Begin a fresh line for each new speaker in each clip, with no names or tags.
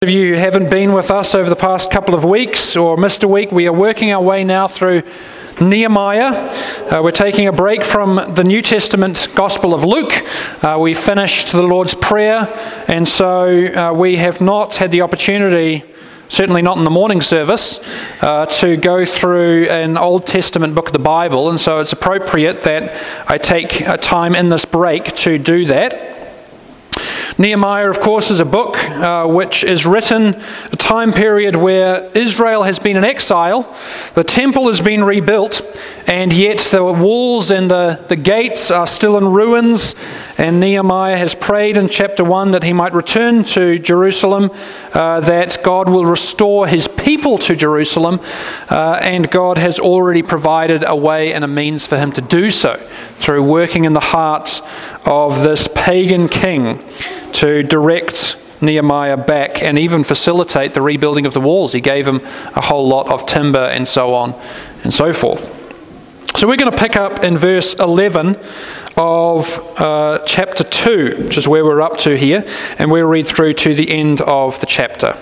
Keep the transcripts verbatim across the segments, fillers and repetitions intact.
If you haven't been with us over the past couple of weeks or missed a week, we are working our way now through Nehemiah. Uh, we're taking a break from the New Testament Gospel of Luke. Uh, we finished the Lord's Prayer, and so uh, we have not had the opportunity, certainly not in the morning service, uh, to go through an Old Testament book of the Bible, and so it's appropriate that I take a time in this break to do that. Nehemiah, of course, is a book uh, which is written a time period where Israel has been in exile, the temple has been rebuilt, and yet the walls and the, the gates are still in ruins, and Nehemiah has prayed in chapter one that he might return to Jerusalem, uh, that God will restore his people to Jerusalem, uh, and God has already provided a way and a means for him to do so, through working in the hearts of this pagan king to direct Nehemiah back and even facilitate the rebuilding of the walls. He gave him a whole lot of timber and so on and so forth. So we're going to pick up in verse eleven of uh, chapter two, which is where we're up to here, and we'll read through to the end of the chapter.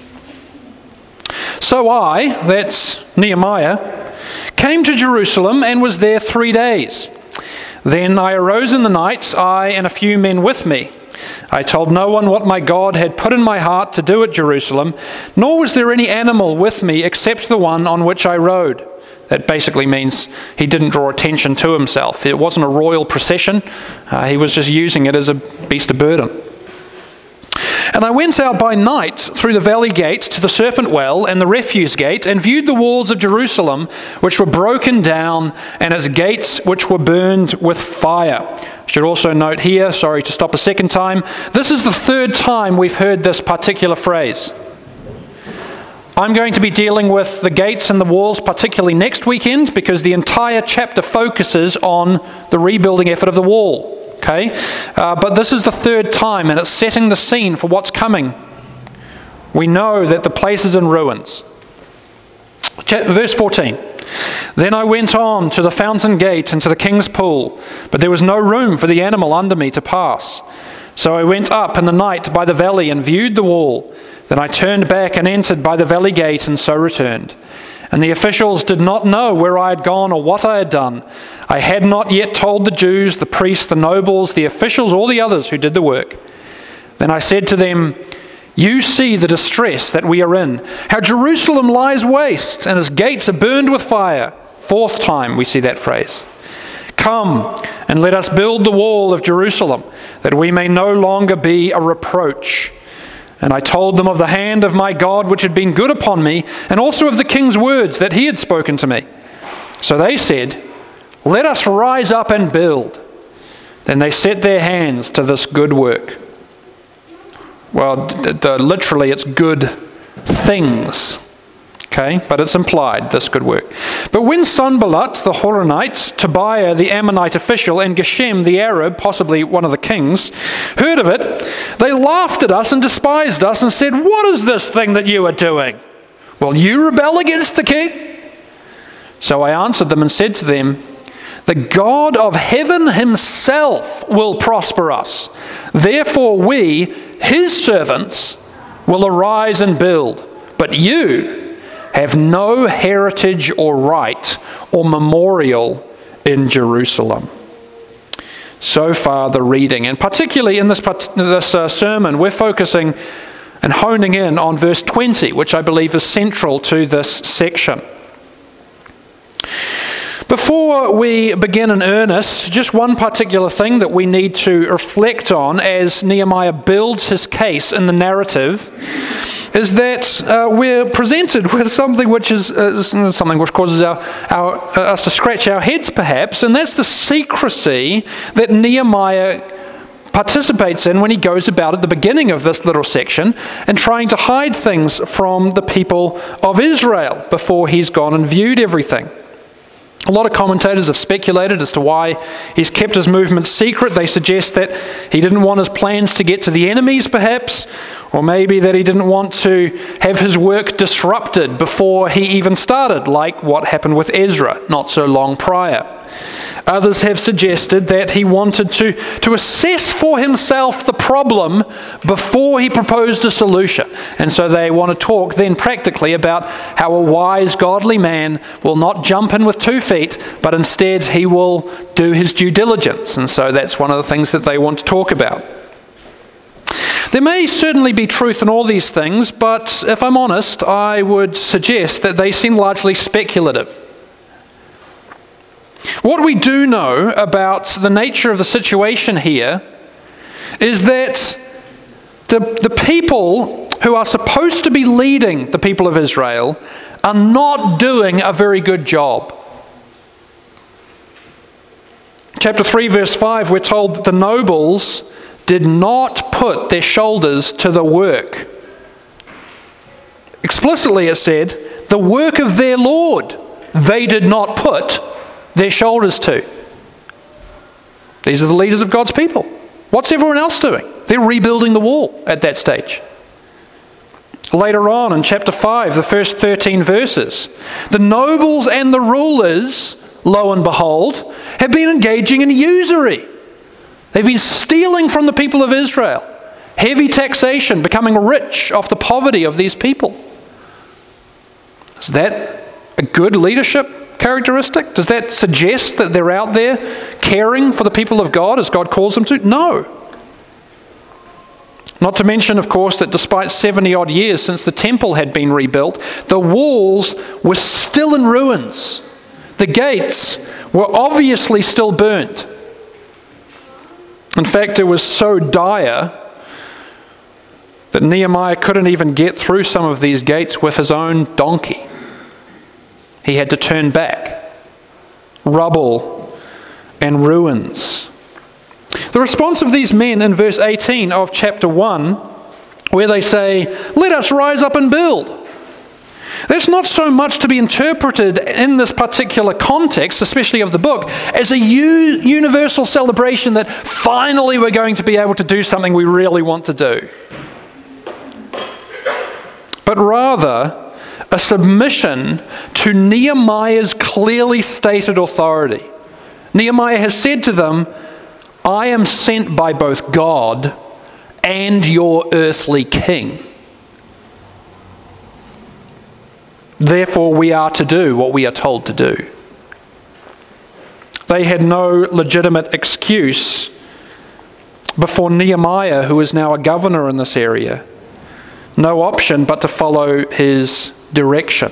So I, that's Nehemiah, came to Jerusalem and was there three days. Then I arose in the night, I and a few men with me. I told no one what my God had put in my heart to do at Jerusalem, nor was there any animal with me except the one on which I rode. That basically means he didn't draw attention to himself. It wasn't a royal procession. Uh, he was just using it as a beast of burden. And I went out by night through the valley gate to the serpent well and the refuse gate, and viewed the walls of Jerusalem, which were broken down, and its gates which were burned with fire. I should also note here, sorry to stop a second time, this is the third time we've heard this particular phrase. I'm going to be dealing with the gates and the walls particularly next weekend, because the entire chapter focuses on the rebuilding effort of the wall. Okay, uh, but this is the third time, and it's setting the scene for what's coming. We know that the place is in ruins. Verse fourteen. Then I went on to the fountain gate and to the king's pool, but there was no room for the animal under me to pass. So I went up in the night by the valley and viewed the wall. Then I turned back and entered by the valley gate, and so returned. And the officials did not know where I had gone or what I had done. I had not yet told the Jews, the priests, the nobles, the officials, or the others who did the work. Then I said to them, you see the distress that we are in, how Jerusalem lies waste and its gates are burned with fire. Fourth time we see that phrase. Come and let us build the wall of Jerusalem, that we may no longer be a reproach. And I told them of the hand of my God which had been good upon me, and also of the king's words that he had spoken to me. So they said, let us rise up and build. Then they set their hands to this good work. Well, d- d- literally it's good things. Okay, but it's implied, this good work. But when Sanballat the Horonite, Tobiah the Ammonite official, and Geshem the Arab, possibly one of the kings, heard of it, they laughed at us and despised us and said, what is this thing that you are doing? Will you rebel against the king? So I answered them and said to them, the God of heaven himself will prosper us. Therefore we, his servants, will arise and build. But you have no heritage or right or memorial in Jerusalem. So far the reading, and particularly in this, this uh, sermon, we're focusing and honing in on verse twenty, which I believe is central to this section. Before we begin in earnest, just one particular thing that we need to reflect on as Nehemiah builds his case in the narrative is that uh, we're presented with something which is uh, something which causes our, our, uh, us to scratch our heads perhaps, and that's the secrecy that Nehemiah participates in when he goes about at the beginning of this little section and trying to hide things from the people of Israel before he's gone and viewed everything. A lot of commentators have speculated as to why he's kept his movements secret. They suggest that he didn't want his plans to get to the enemies, perhaps, or maybe that he didn't want to have his work disrupted before he even started, like what happened with Ezra not so long prior. Others have suggested that he wanted to, to assess for himself the problem before he proposed a solution. And so they want to talk then practically about how a wise, godly man will not jump in with two feet, but instead he will do his due diligence. And so that's one of the things that they want to talk about. There may certainly be truth in all these things, but if I'm honest, I would suggest that they seem largely speculative. What we do know about the nature of the situation here is that the, the people who are supposed to be leading the people of Israel are not doing a very good job. Chapter three, verse five, we're told that the nobles did not put their shoulders to the work. Explicitly it said, the work of their Lord they did not put their shoulders to. These are the leaders of God's people. What's everyone else doing? They're rebuilding the wall at that stage. Later on in chapter five, the first thirteen verses, the nobles and the rulers, lo and behold, have been engaging in usury. They've been stealing from the people of Israel. Heavy taxation, becoming rich off the poverty of these people. Is that a good leadership characteristic? Does that suggest that they're out there caring for the people of God as God calls them to? No. Not to mention, of course, that despite seventy odd years since the temple had been rebuilt, the walls were still in ruins. The gates were obviously still burnt. In fact, it was so dire that Nehemiah couldn't even get through some of these gates with his own donkey. He had to turn back. Rubble and ruins. The response of these men in verse eighteen of chapter one, where they say, "Let us rise up and build." There's not so much to be interpreted in this particular context, especially of the book, as a u- universal celebration that finally we're going to be able to do something we really want to do. But rather, a submission to Nehemiah's clearly stated authority. Nehemiah has said to them, "I am sent by both God and your earthly king. Therefore, we are to do what we are told to do." They had no legitimate excuse before Nehemiah, who is now a governor in this area. No option but to follow his direction.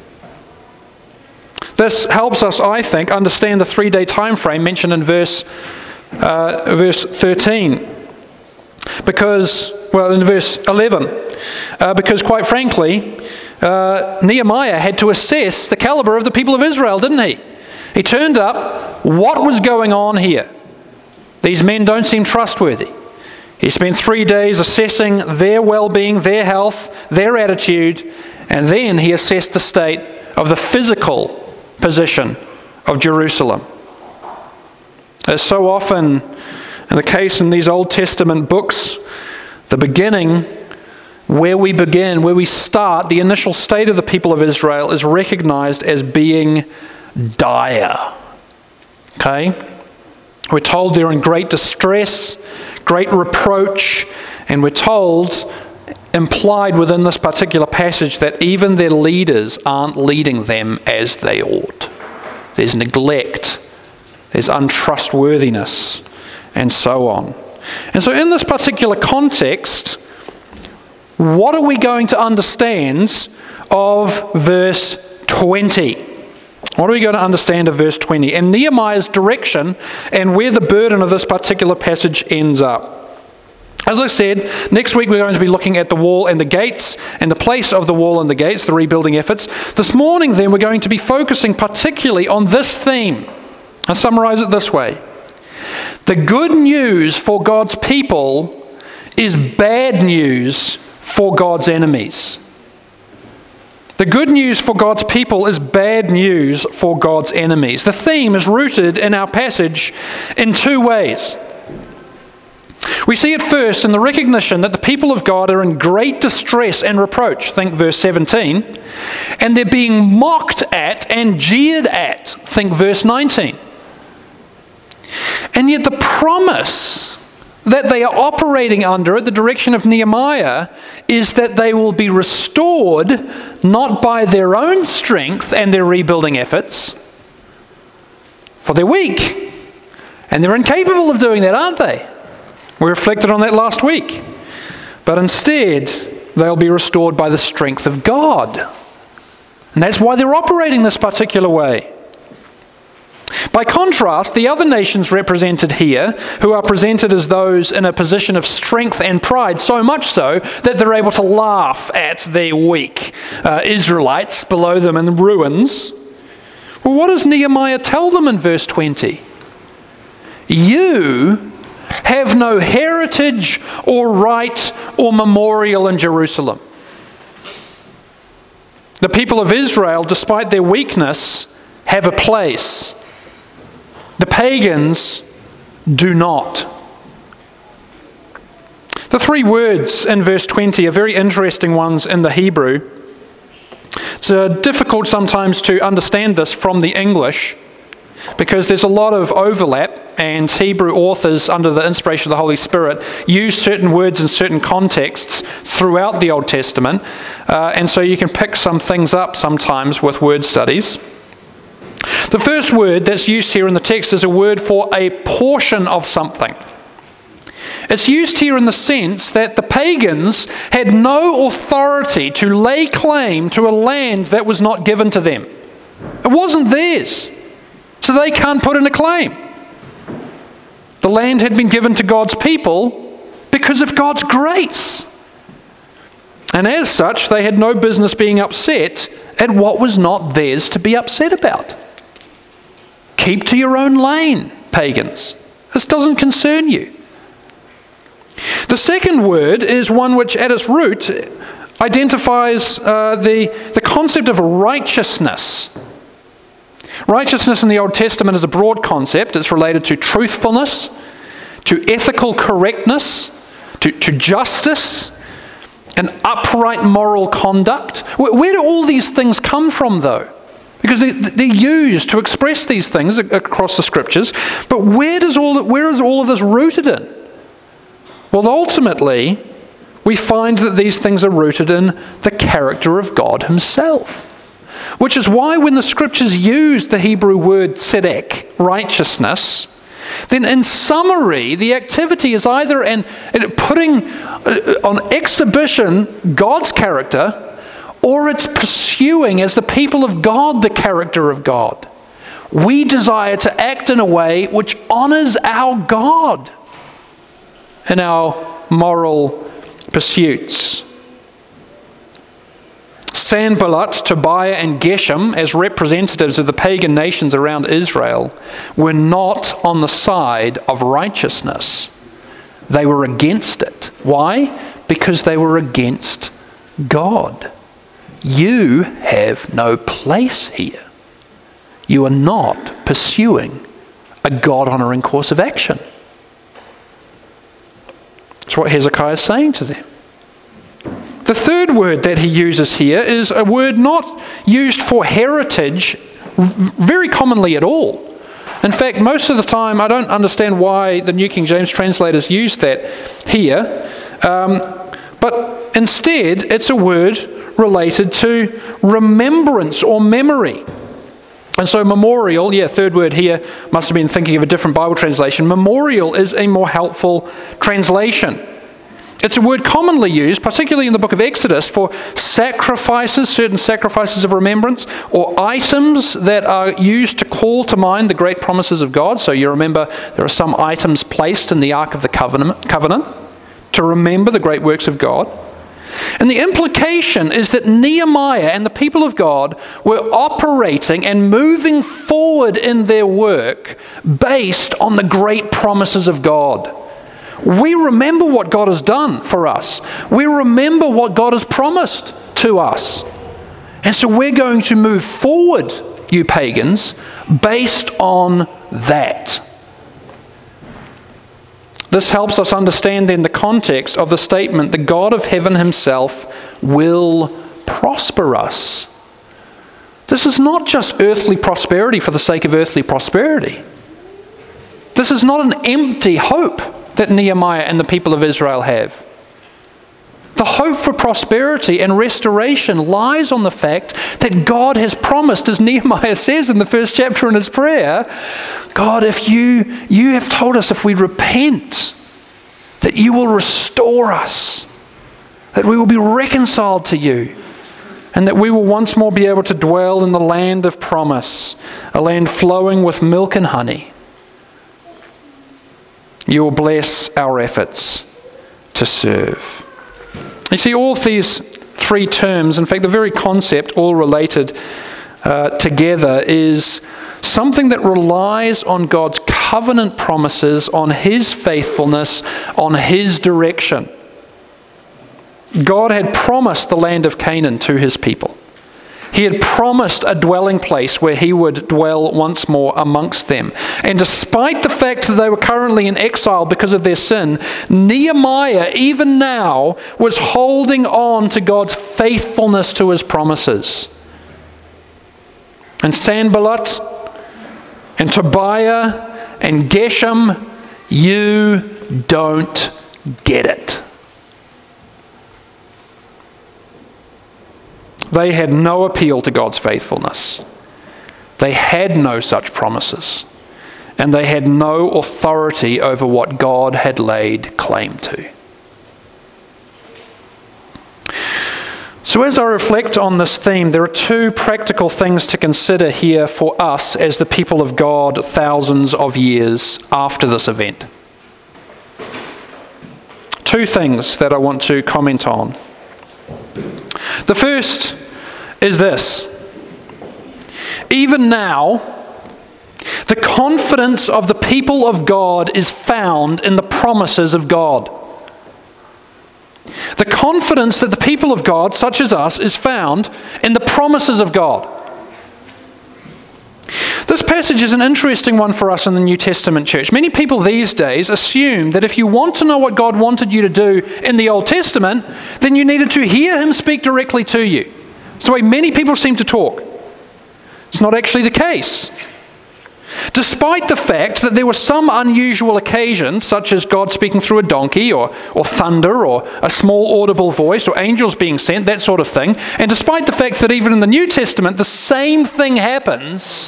This helps us, I think, understand the three-day time frame mentioned in verse, uh, verse thirteen. Because, well, in verse eleven, uh, because quite frankly, Uh, Nehemiah had to assess the caliber of the people of Israel, didn't he? He turned up. What was going on here? These men don't seem trustworthy. He spent three days assessing their well-being, their health, their attitude, and then he assessed the state of the physical position of Jerusalem. As so often in the case in these Old Testament books, the beginning, where we begin, where we start, the initial state of the people of Israel is recognized as being dire. Okay? We're told they're in great distress, great reproach, and we're told, implied within this particular passage, that even their leaders aren't leading them as they ought. There's neglect, there's untrustworthiness, and so on. And so in this particular context, what are we going to understand of verse twenty? What are we going to understand of verse twenty? And Nehemiah's direction and where the burden of this particular passage ends up. As I said, next week we're going to be looking at the wall and the gates and the place of the wall and the gates, the rebuilding efforts. This morning then we're going to be focusing particularly on this theme. I'll summarize it this way. The good news for God's people is bad news for God's enemies. The good news for God's people is bad news for God's enemies. The theme is rooted in our passage in two ways. We see it first in the recognition that the people of God are in great distress and reproach, think verse seventeen, and they're being mocked at and jeered at, think verse nineteen. And yet the promise that they are operating under at the direction of Nehemiah is that they will be restored not by their own strength and their rebuilding efforts, for they're weak and they're incapable of doing that, aren't they? We reflected on that last week. But instead, they'll be restored by the strength of God. And that's why they're operating this particular way. By contrast, the other nations represented here, who are presented as those in a position of strength and pride, so much so that they're able to laugh at their weak uh, Israelites below them in the ruins. Well, what does Nehemiah tell them in verse twenty? You have no heritage or right or memorial in Jerusalem. The people of Israel, despite their weakness, have a place. The pagans do not. The three words in verse twenty are very interesting ones in the Hebrew. It's uh, difficult sometimes to understand this from the English because there's a lot of overlap, and Hebrew authors, under the inspiration of the Holy Spirit, use certain words in certain contexts throughout the Old Testament, uh, and so you can pick some things up sometimes with word studies. The first word that's used here in the text is a word for a portion of something. It's used here in the sense that the pagans had no authority to lay claim to a land that was not given to them. It wasn't theirs, so they can't put in a claim. The land had been given to God's people because of God's grace. And as such, they had no business being upset at what was not theirs to be upset about. Keep to your own lane, pagans. This doesn't concern you. The second word is one which at its root identifies uh, the, the concept of righteousness. Righteousness in the Old Testament is a broad concept. It's related to truthfulness, to ethical correctness, to, to justice, and upright moral conduct. Where, where do all these things come from, though? Because they, they're used to express these things across the Scriptures. But where does all where is all of this rooted in? Well, ultimately, we find that these things are rooted in the character of God Himself. Which is why when the Scriptures use the Hebrew word tzedek, righteousness, then in summary, the activity is either an, putting on exhibition God's character, or it's pursuing, as the people of God, the character of God. We desire to act in a way which honors our God in our moral pursuits. Sanballat, Tobiah, and Geshem, as representatives of the pagan nations around Israel, were not on the side of righteousness. They were against it. Why? Because they were against God. You have no place here. You are not pursuing a God-honoring course of action. That's what Hezekiah is saying to them. The third word that he uses here is a word not used for heritage very commonly at all. In fact, most of the time, I don't understand why the New King James translators use that here. Um, but instead, it's a word related to remembrance or memory. And so memorial, yeah, third word here, must have been thinking of a different Bible translation. Memorial is a more helpful translation. It's a word commonly used, particularly in the book of Exodus, for sacrifices, certain sacrifices of remembrance, or items that are used to call to mind the great promises of God. So you remember there are some items placed in the Ark of the Covenant, covenant to remember the great works of God. And the implication is that Nehemiah and the people of God were operating and moving forward in their work based on the great promises of God. We remember what God has done for us. We remember what God has promised to us. And so we're going to move forward, you pagans, based on that. This helps us understand then the context of the statement, the God of heaven Himself will prosper us. This is not just earthly prosperity for the sake of earthly prosperity. This is not an empty hope that Nehemiah and the people of Israel have. The hope for prosperity and restoration lies on the fact that God has promised, as Nehemiah says in the first chapter in his prayer, God, if you, you have told us if we repent, that you will restore us, that we will be reconciled to you, and that we will once more be able to dwell in the land of promise, a land flowing with milk and honey. You will bless our efforts to serve. You see, all of these three terms, in fact, the very concept, all related uh, together, is something that relies on God's covenant promises, on His faithfulness, on His direction. God had promised the land of Canaan to His people. He had promised a dwelling place where He would dwell once more amongst them. And despite the fact that they were currently in exile because of their sin, Nehemiah, even now, was holding on to God's faithfulness to His promises. And Sanballat and Tobiah and Geshem, you don't get it. They had no appeal to God's faithfulness. They had no such promises. And they had no authority over what God had laid claim to. So as I reflect on this theme, there are two practical things to consider here for us as the people of God thousands of years after this event. Two things that I want to comment on. The first is this. Even now, the confidence of the people of God is found in the promises of God. The confidence that the people of God, such as us, is found in the promises of God. This passage is an interesting one for us in the New Testament church. Many people these days assume that if you want to know what God wanted you to do in the Old Testament, then you needed to hear Him speak directly to you. It's the way many people seem to talk. It's not actually the case. Despite the fact that there were some unusual occasions, such as God speaking through a donkey or, or thunder or a small audible voice or angels being sent, that sort of thing, and despite the fact that even in the New Testament the same thing happens,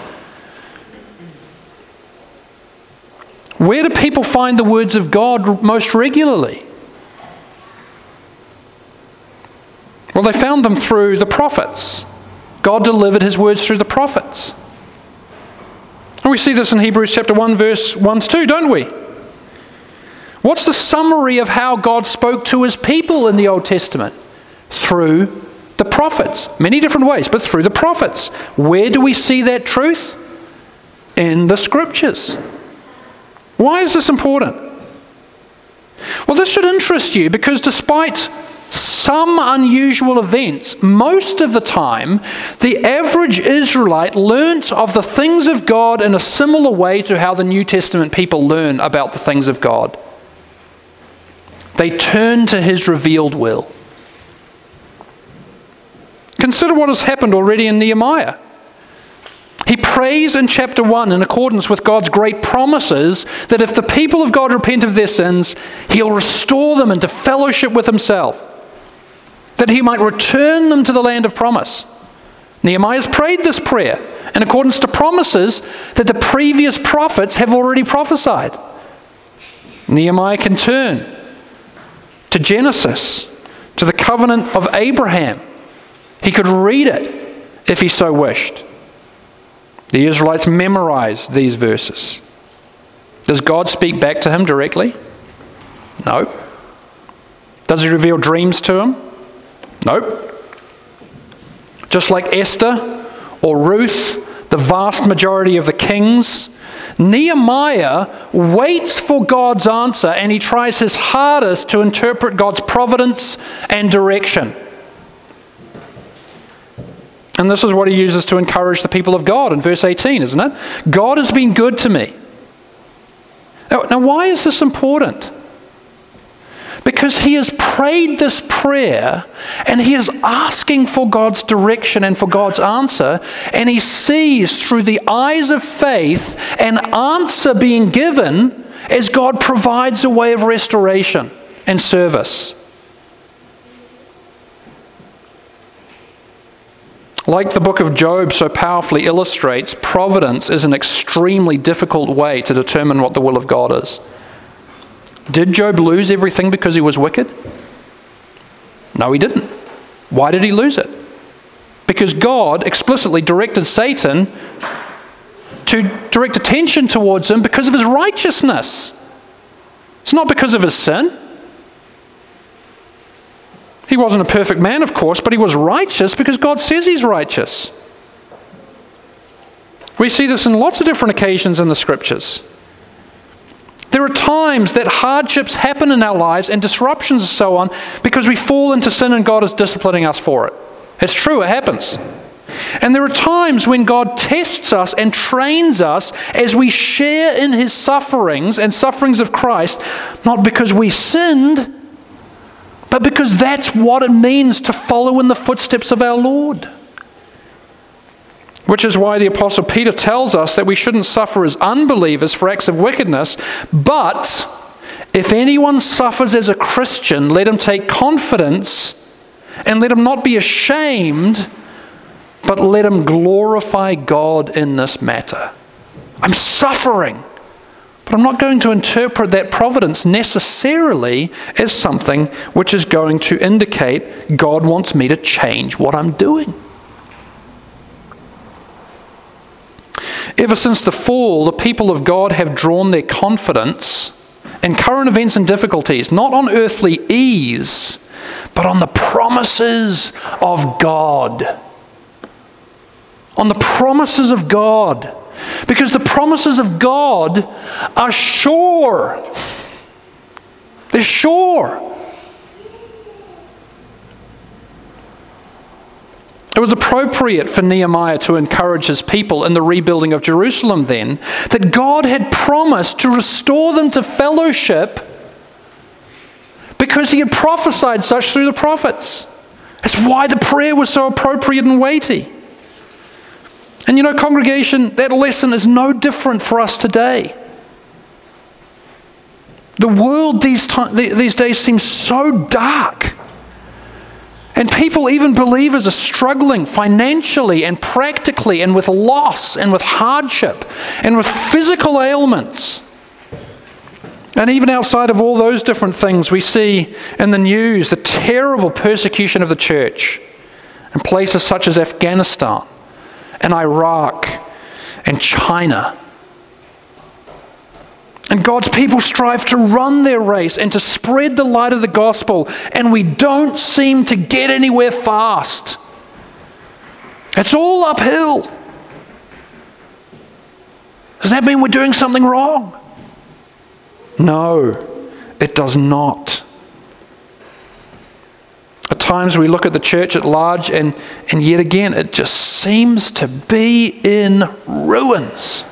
where do people find the words of God most regularly? Well, they found them through the prophets. God delivered His words through the prophets. And we see this in Hebrews chapter one, verse one to two, don't we? What's the summary of how God spoke to His people in the Old Testament? Through the prophets. Many different ways, but through the prophets. Where do we see that truth? In the Scriptures. Why is this important? Well, this should interest you because despite some unusual events, most of the time, the average Israelite learnt of the things of God in a similar way to how the New Testament people learn about the things of God. They turn to His revealed will. Consider what has happened already in Nehemiah. He prays in chapter one in accordance with God's great promises that if the people of God repent of their sins, He'll restore them into fellowship with Himself, that He might return them to the land of promise. Nehemiah's prayed this prayer in accordance to promises that the previous prophets have already prophesied. Nehemiah can turn to Genesis, to the covenant of Abraham. He could read it if he so wished. The Israelites memorized these verses. Does God speak back to him directly? No. Does He reveal dreams to him? Nope. Just like Esther or Ruth, the vast majority of the kings, Nehemiah waits for God's answer and he tries his hardest to interpret God's providence and direction. And this is what he uses to encourage the people of God in verse eighteen, isn't it? God has been good to me. Now, now why is this important? Because he has prayed this prayer and he is asking for God's direction and for God's answer, and he sees through the eyes of faith an answer being given as God provides a way of restoration and service. Like the book of Job so powerfully illustrates, providence is an extremely difficult way to determine what the will of God is. Did Job lose everything because he was wicked? No, he didn't. Why did he lose it? Because God explicitly directed Satan to direct attention towards him because of his righteousness. It's not because of his sin. He wasn't a perfect man, of course, but he was righteous because God says he's righteous. We see this in lots of different occasions in the Scriptures. There are times that hardships happen in our lives and disruptions and so on because we fall into sin and God is disciplining us for it. It's true, it happens. And there are times when God tests us and trains us as we share in his sufferings and sufferings of Christ, not because we sinned, but because that's what it means to follow in the footsteps of our Lord. Which is why the Apostle Peter tells us that we shouldn't suffer as unbelievers for acts of wickedness, but if anyone suffers as a Christian, let him take confidence and let him not be ashamed, but let him glorify God in this matter. I'm suffering, but I'm not going to interpret that providence necessarily as something which is going to indicate God wants me to change what I'm doing. Ever since the fall, the people of God have drawn their confidence in current events and difficulties, not on earthly ease, but on the promises of God. On the promises of God. Because the promises of God are sure. They're sure. It was appropriate for Nehemiah to encourage his people in the rebuilding of Jerusalem then, that God had promised to restore them to fellowship because he had prophesied such through the prophets. That's why the prayer was so appropriate and weighty. And you know, congregation, that lesson is no different for us today. The world these, time, these days seems so dark. And people, even believers, are struggling financially and practically and with loss and with hardship and with physical ailments. And even outside of all those different things, we see in the news the terrible persecution of the church in places such as Afghanistan and Iraq and China. And God's people strive to run their race and to spread the light of the gospel, and we don't seem to get anywhere fast. It's all uphill. Does that mean we're doing something wrong? No, it does not. At times we look at the church at large, and, and yet again it just seems to be in ruins.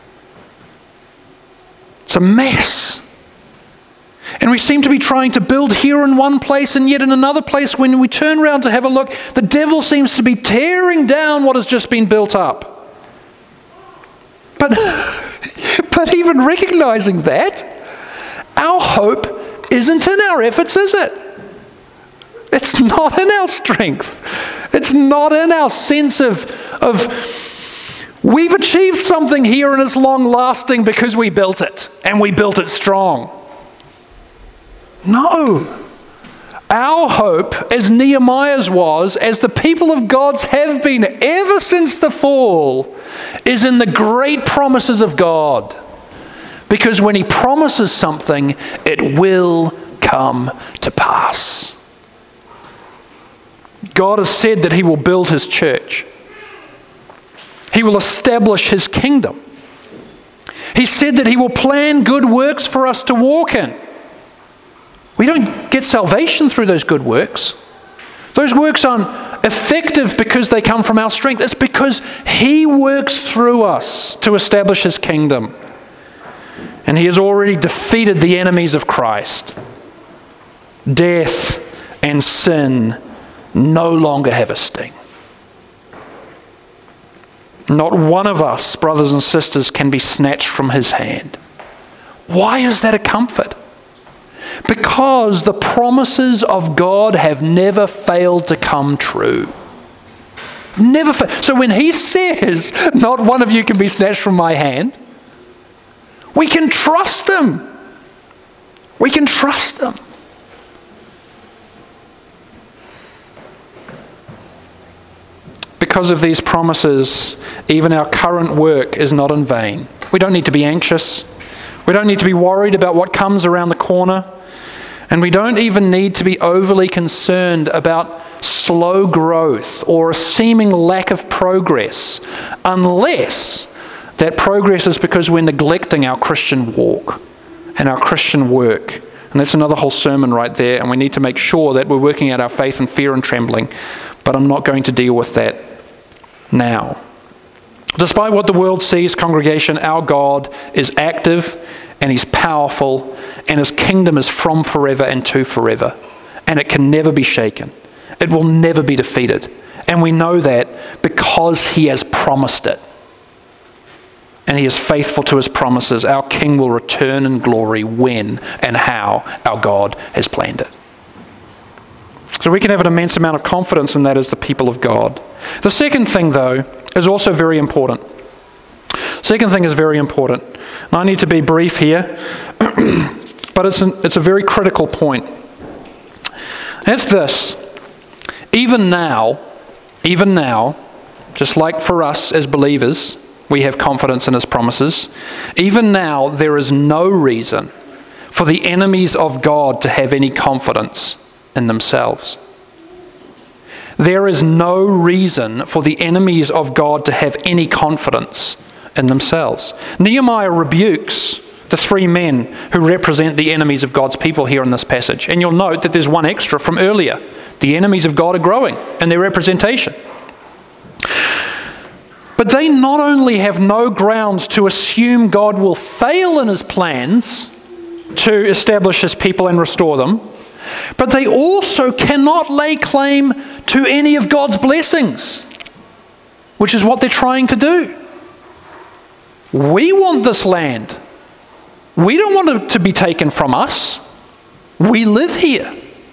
It's a mess. And we seem to be trying to build here in one place and yet in another place. When we turn around to have a look, the devil seems to be tearing down what has just been built up. But, but even recognizing that, our hope isn't in our efforts, is it? It's not in our strength. It's not in our sense of, of we've achieved something here and it's long lasting because we built it and we built it strong. No. Our hope, as Nehemiah's was, as the people of God's have been ever since the fall, is in the great promises of God. Because when he promises something, it will come to pass. God has said that he will build his church. He will establish his kingdom. He said that he will plan good works for us to walk in. We don't get salvation through those good works. Those works aren't effective because they come from our strength. It's because he works through us to establish his kingdom. And he has already defeated the enemies of Christ. death and sin no longer have a sting. Not one of us, brothers and sisters, can be snatched from his hand. Why is that a comfort? Because the promises of God have never failed to come true. Never fa- So when he says, not one of you can be snatched from my hand, we can trust him. We can trust him. Because of these promises, even our current work is not in vain. We don't need to be anxious. We don't need to be worried about what comes around the corner. And we don't even need to be overly concerned about slow growth or a seeming lack of progress, unless that progress is because we're neglecting our Christian walk and our Christian work. And that's another whole sermon right there, and we need to make sure that we're working out our faith in fear and trembling. But I'm not going to deal with that now. Despite what the world sees, congregation, our God is active and he's powerful, and his kingdom is from forever and to forever, and it can never be shaken. It will never be defeated. And we know that because he has promised it. And he is faithful to his promises. Our King will return in glory when and how our God has planned it. So we can have an immense amount of confidence in that as the people of God. The second thing, though, is also very important. Second thing is very important. And I need to be brief here, but it's, an, it's a very critical point. It's this. Even now, even now, just like for us as believers, we have confidence in his promises. Even now, there is no reason for the enemies of God to have any confidence in themselves. There is no reason for the enemies of God to have any confidence in themselves. Nehemiah rebukes the three men who represent the enemies of God's people here in this passage. And you'll note that there's one extra from earlier. The enemies of God are growing in their representation. But they not only have no grounds to assume God will fail in his plans to establish his people and restore them, but they also cannot lay claim to any of God's blessings, which is what they're trying to do. We want this land. We don't want it to be taken from us. We live here.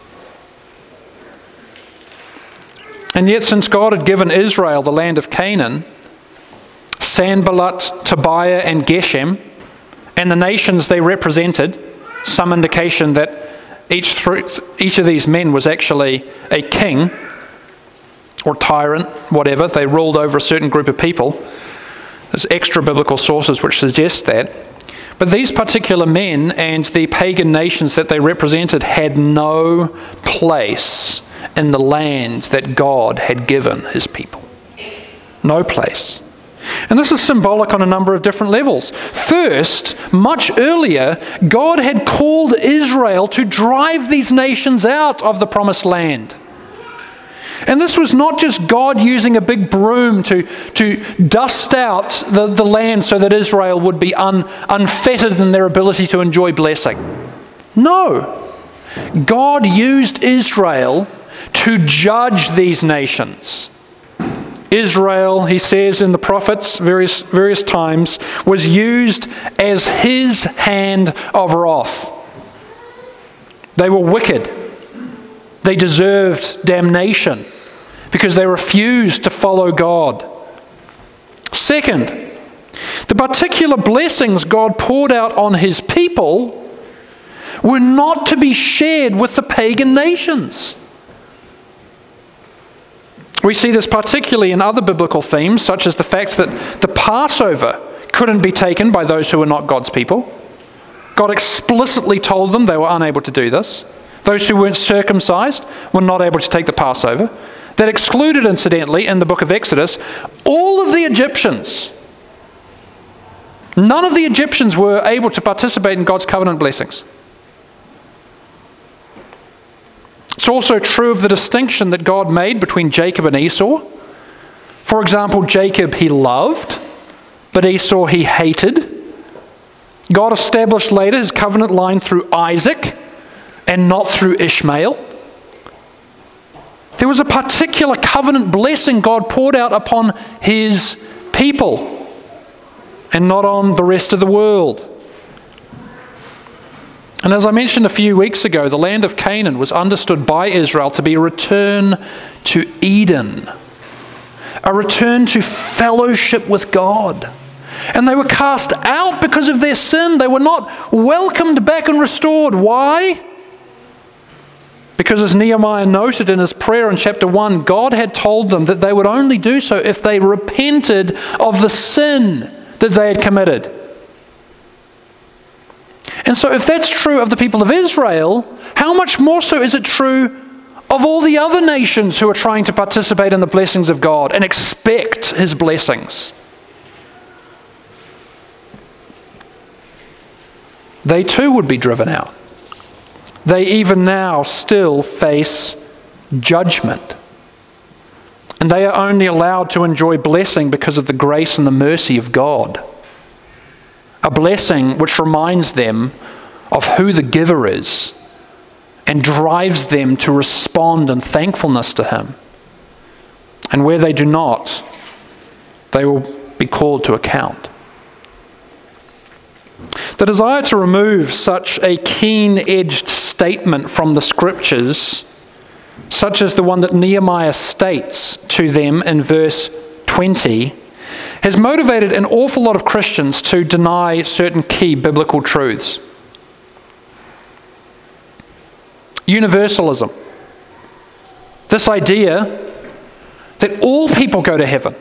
And yet, since God had given Israel the land of Canaan, Sanballat, Tobiah, and Geshem, and the nations they represented, some indication that each, th- each of these men was actually a king or tyrant, whatever. They ruled over a certain group of people. There's extra biblical sources which suggest that. But these particular men and the pagan nations that they represented had no place in the land that God had given his people. No place. And this is symbolic on a number of different levels. First, much earlier, God had called Israel to drive these nations out of the promised land. And this was not just God using a big broom to, to dust out the, the land so that Israel would be un, unfettered in their ability to enjoy blessing. No. God used Israel to judge these nations. Israel, he says in the prophets various, various times, was used as his hand of wrath. They were wicked. They deserved damnation because they refused to follow God. Second, the particular blessings God poured out on his people were not to be shared with the pagan nations. We see this particularly in other biblical themes, such as the fact that the Passover couldn't be taken by those who were not God's people. God explicitly told them they were unable to do this. Those who weren't circumcised were not able to take the Passover. That excluded, incidentally, in the book of Exodus, all of the Egyptians. None of the Egyptians were able to participate in God's covenant blessings. It's also true of the distinction that God made between Jacob and Esau. For example, Jacob he loved, but Esau he hated. God established later his covenant line through Isaac, and not through Ishmael? There was a particular covenant blessing God poured out upon his people and not on the rest of the world. And as I mentioned a few weeks ago, the land of Canaan was understood by Israel to be a return to Eden, a return to fellowship with God. And they were cast out because of their sin. They were not welcomed back and restored. Why? Because as Nehemiah noted in his prayer in chapter one, God had told them that they would only do so if they repented of the sin that they had committed. And so if that's true of the people of Israel, how much more so is it true of all the other nations who are trying to participate in the blessings of God and expect his blessings? They too would be driven out. They even now still face judgment. And they are only allowed to enjoy blessing because of the grace and the mercy of God. A blessing which reminds them of who the giver is and drives them to respond in thankfulness to him. And where they do not, they will be called to account. The desire to remove such a keen-edged statement from the Scriptures, such as the one that Nehemiah states to them in verse twenty, has motivated an awful lot of Christians to deny certain key biblical truths. Universalism. This idea that all people go to heaven.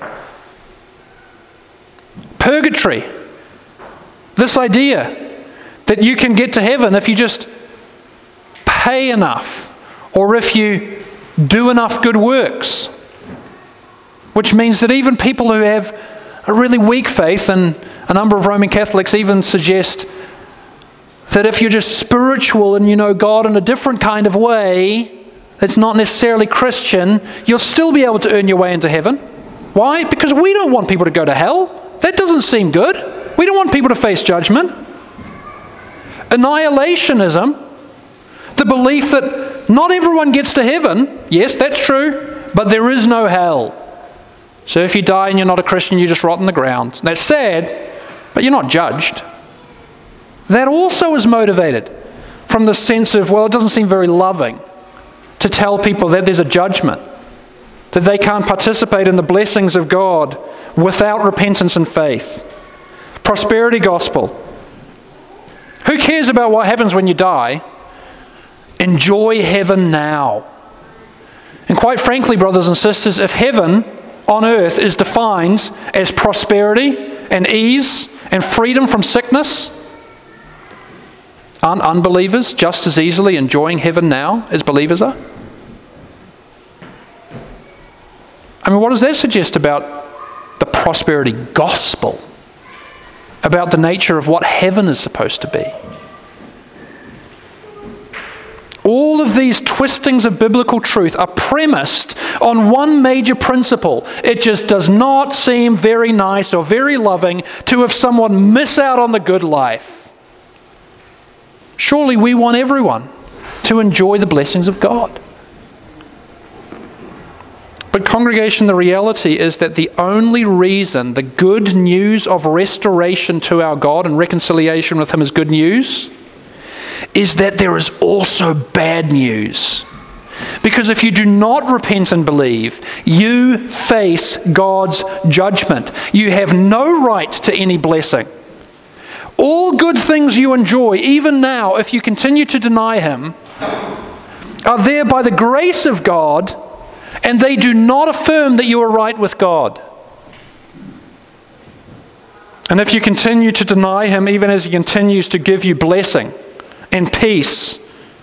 Purgatory. This idea that you can get to heaven if you just pay enough or if you do enough good works. Which means that even people who have a really weak faith, and a number of Roman Catholics even suggest that if you're just spiritual and you know God in a different kind of way, that's not necessarily Christian, you'll still be able to earn your way into heaven. Why? Because we don't want people to go to hell. That doesn't seem good. We don't want people to face judgment. Annihilationism, the belief that not everyone gets to heaven. Yes, that's true, but there is no hell. So if you die and you're not a Christian, you just rot in the ground. That's sad, but you're not judged. That also is motivated from the sense of, well, it doesn't seem very loving to tell people that there's a judgment, that they can't participate in the blessings of God without repentance and faith. Prosperity gospel. Who cares about what happens when you die? Enjoy heaven now. And quite frankly, brothers and sisters, if heaven on earth is defined as prosperity and ease and freedom from sickness, aren't unbelievers just as easily enjoying heaven now as believers are? I mean, what does that suggest about the prosperity gospel? About the nature of what heaven is supposed to be? All of these twistings of biblical truth are premised on one major principle. It just does not seem very nice or very loving to have someone miss out on the good life. Surely we want everyone to enjoy the blessings of God. But congregation, the reality is that the only reason the good news of restoration to our God and reconciliation with Him is good news is that there is also bad news. Because if you do not repent and believe, you face God's judgment. You have no right to any blessing. All good things you enjoy, even now, if you continue to deny Him, are there by the grace of God, and they do not affirm that you are right with God. And if you continue to deny Him, even as He continues to give you blessing and peace,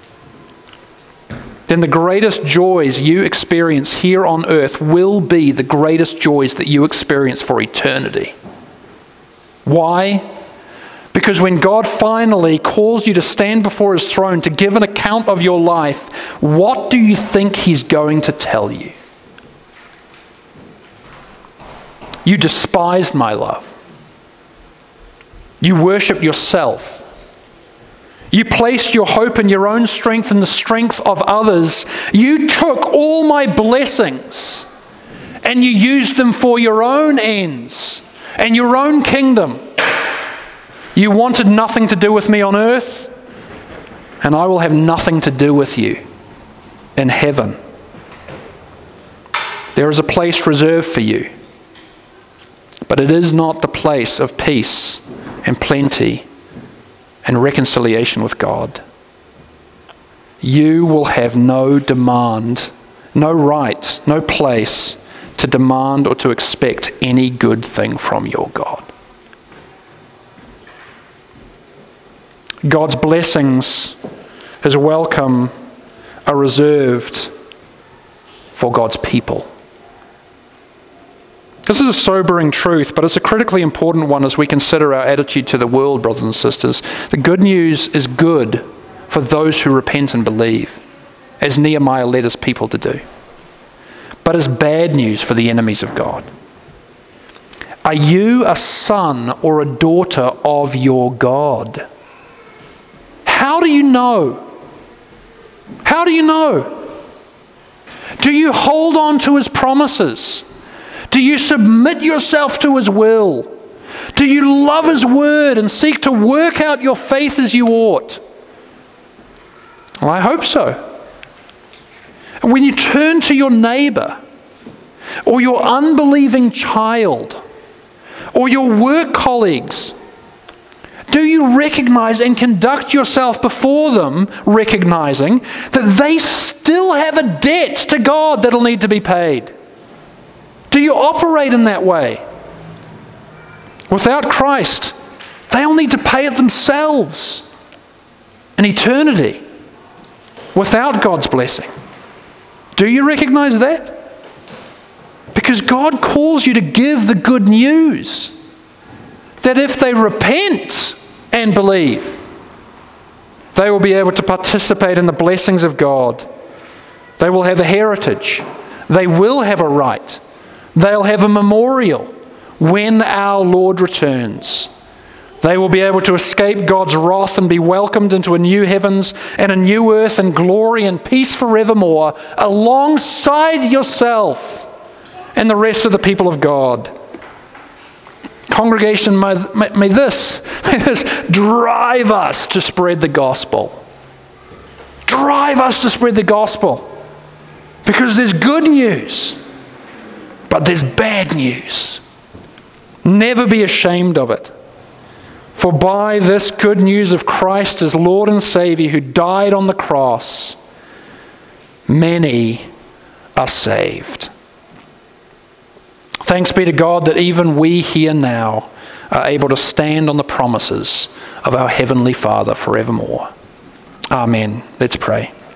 then the greatest joys you experience here on earth will be the greatest joys that you experience for eternity. Why? Because when God finally calls you to stand before His throne to give an account of your life, what do you think He's going to tell you? You despised my love. You worshiped yourself. You placed your hope in your own strength and the strength of others. You took all my blessings and you used them for your own ends and your own kingdom. You wanted nothing to do with me on earth, and I will have nothing to do with you in heaven. There is a place reserved for you, but it is not the place of peace and plenty and reconciliation with God. You will have no demand, no right, no place to demand or to expect any good thing from your God. God's blessings, His welcome, are reserved for God's people. This is a sobering truth, but it's a critically important one as we consider our attitude to the world, brothers and sisters. The good news is good for those who repent and believe, as Nehemiah led his people to do. But it's bad news for the enemies of God. Are you a son or a daughter of your God? How do you know? How do you know? Do you hold on to His promises? Do you submit yourself to His will? Do you love His word and seek to work out your faith as you ought? Well, I hope so. And when you turn to your neighbor, or your unbelieving child, or your work colleagues, do you recognize and conduct yourself before them, recognizing that they still have a debt to God that'll need to be paid? Do you operate in that way? Without Christ, they'll need to pay it themselves in eternity without God's blessing. Do you recognize that? Because God calls you to give the good news that if they repent and believe, they will be able to participate in the blessings of God. They will have a heritage. They will have a right. They'll have a memorial when our Lord returns. They will be able to escape God's wrath and be welcomed into a new heavens and a new earth and glory and peace forevermore alongside yourself and the rest of the people of God. Congregation, may, may, this, may this drive us to spread the gospel. Drive us to spread the gospel. Because there's good news. But there's bad news. Never be ashamed of it. For by this good news of Christ as Lord and Savior who died on the cross, many are saved. Thanks be to God that even we here now are able to stand on the promises of our Heavenly Father forevermore. Amen. Let's pray.